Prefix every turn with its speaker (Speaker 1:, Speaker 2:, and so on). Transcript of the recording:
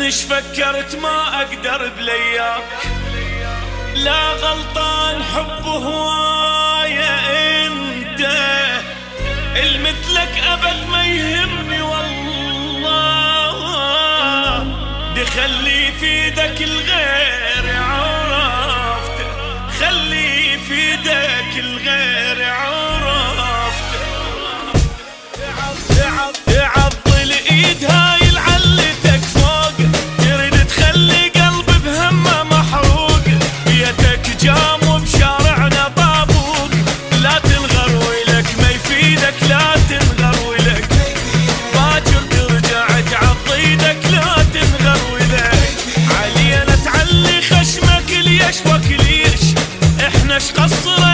Speaker 1: ايش فكرت ما اقدر بلياك، لا غلطان حب هواية انت، المثلك ابد ما يهمني والله، دخلي في ايدك الغير عرفت، خلي في ايدك الغير عرفت، تعض الايد هاي لعلتك فوق، تريد تخلي قلبي بهمه محروق، بيتك جام وبشارعنا طابوق، لا تنغر ولك ما يفيدك، لا تنغر ولك باكر ترجع تعض ايدك، لا تنغر ولك علينا تعلي خشمك ليش وكليش، احنا اش قصر